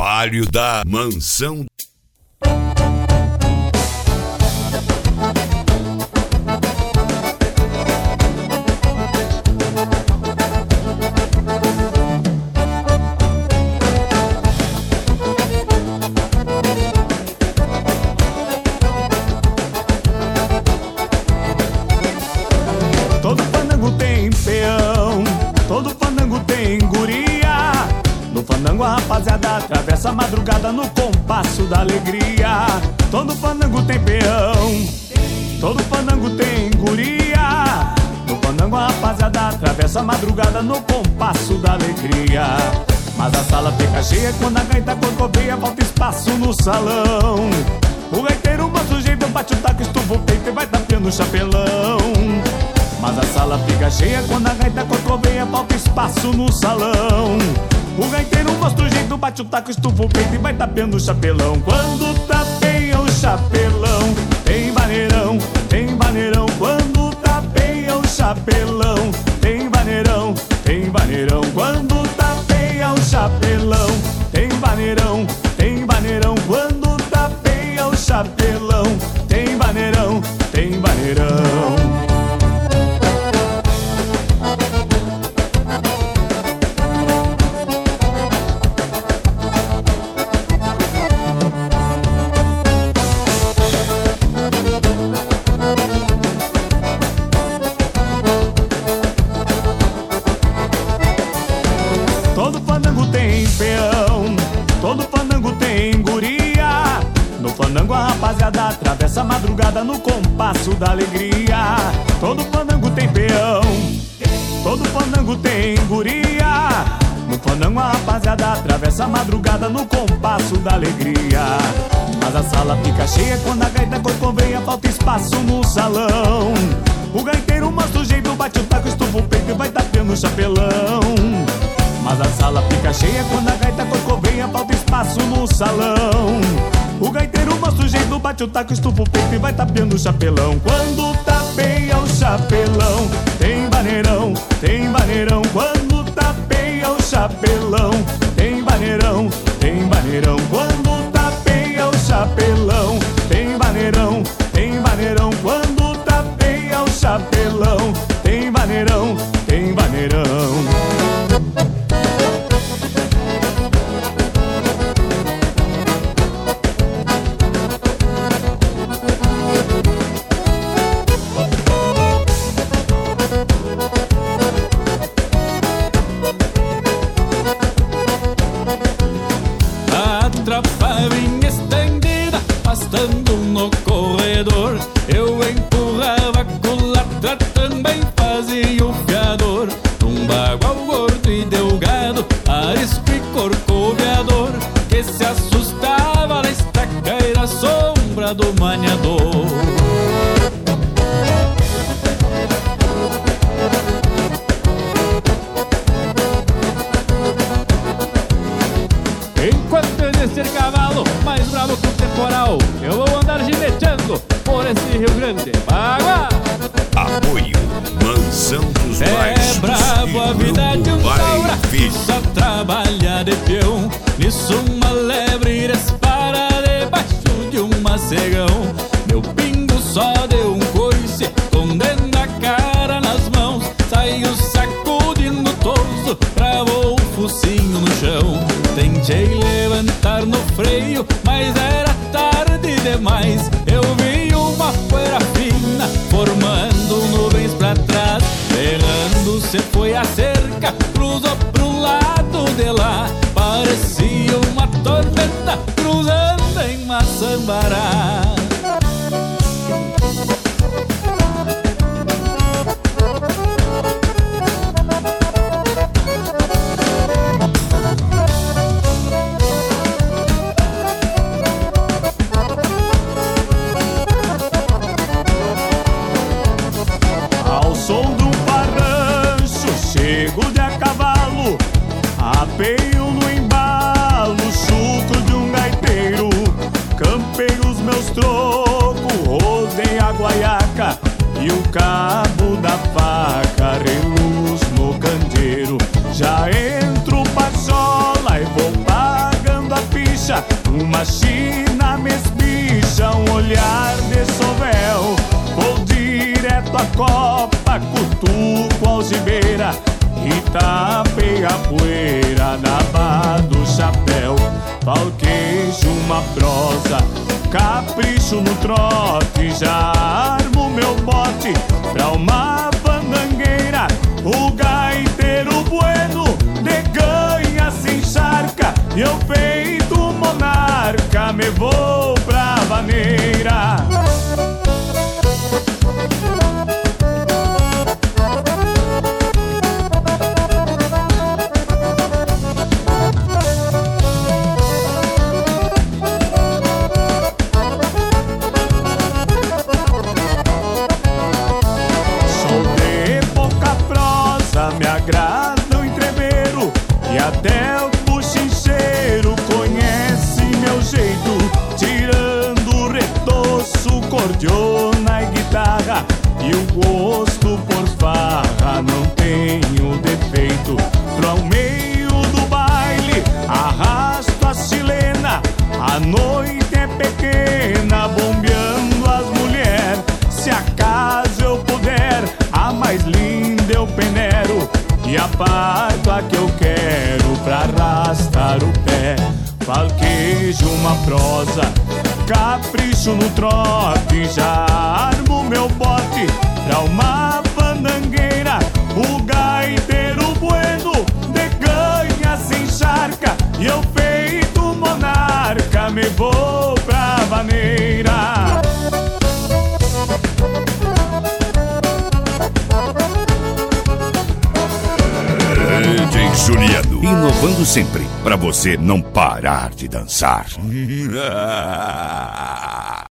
Trabalho da Mansão. Todo fandango tem peão, todo fandango tem guria. No fandango a rapaziada atravessa a madrugada no compasso da alegria. Todo fandango tem peão, todo fandango tem guria. No fandango a rapaziada atravessa a madrugada no compasso da alegria. Mas a sala fica cheia quando a gaita corcoveia, falta espaço no salão. O gaiteiro mostra o jeito, bate o taco, estufa o peito e vai tapeando o chapelão. Mas a sala fica cheia quando a gaita corcoveia, falta espaço no salão. O gaiteiro mostra o jeito, bate o taco, estufa o peito e vai tapeando o chapelão. Quando tapeia o chapelão, tem vaneirão, tem vaneirão. Quando tapeia o chapelão, tem vaneirão, tem vaneirão. Quando tapeia o chapelão, tem vaneirão, tem vaneirão. Quando tapeia o chapelão, tem vaneirão, tem vaneirão. Todo fandango tem peão, todo fandango tem guria. No fandango a rapaziada atravessa a madrugada no compasso da alegria. Todo fandango tem peão, todo fandango tem guria. No fandango a rapaziada atravessa a madrugada no compasso da alegria. Mas a sala fica cheia quando a gaita corcoveia, falta espaço no salão. O gaiteiro mostra o jeito, bate o taco, estufa o peito e vai tapeando o chapelão. Mas a sala fica cheia quando a gaita corcoveia, falta espaço no salão. O gaiteiro mostra o jeito, bate o taco, estufa o peito e vai tapeando o chapelão. Quando tapeia o chapelão, tem vaneirão, tem vaneirão. Quando tapeia o chapelão, tem vaneirão, tem vaneirão. Quando tapeia o chapelão, tem vaneirão, tem vaneirão. Quando tapeia o chapelão, tem vaneirão, tem vaneirão. Atrapalhinha estendida, pastando no corredor. Eu empurrava a culatra, também fazia o fiador. Num bagual gordo e delgado, arisco e corcoveador, que se assustava na estaca e na sombra do maniador. Enquanto eu descer cavalo, mais bravo que o temporal, eu vou andar gineteando por esse Rio Grande. Água! Apoio Mansão dos É Baixos bravo a e vida de um Grupo taura Pai que Filho. só trabalha de peão. Nisso uma lebre dispara debaixo de um macegão. Meu pingo só deu um coice, escondendo a cara nas mãos. Saiu sacudindo toso, travou o focinho no chão. Tentei levantar no freio, mas era tarde demais. Eu vi uma poeira fina formando nuvens pra trás. Errando-se foi a cerca, cruzou pro lado de lá. Parecia uma tormenta cruzando em Maçambará. Ao som do parrancho, chego de a cavalo, apeio no embalo, chucro de um gaiteiro. Campei os meus trocos, rodei a guaiaca e o cabo da faca, reluz no candeeiro. Já entro pachola e vou pagando a pila. ficha, uma china me espicha, um olhar de sovel. Vou direto à copa, cutuco algibeira e tapei a poeira na barra do chapéu. Falquejo uma prosa, capricho no trote, já armo meu bote pra uma fandangueira. O gaiteiro bueno de ganha se encharca e eu feito monarca me vou pra vaneira. Me agrada o entreveiro e até o buchincheiro conhece meu jeito, tirando o retoço, cordiona e guitarra, e o gosto por farra não tenho defeito. Pro meio do baile arrasto a chilena, a noite é pequena, bombeando as mulheres. Se acaso eu puder, a mais linda eu peneiro e aparto a que eu quero pra arrastar o pé. Falquejo uma prosa, capricho no trote, já armo meu bote pra uma fandangueira. O gaiteiro bueno de ganha se encharca e eu feito monarca me vou pra vaneira. DJ Juliano, inovando sempre, pra você não parar de dançar.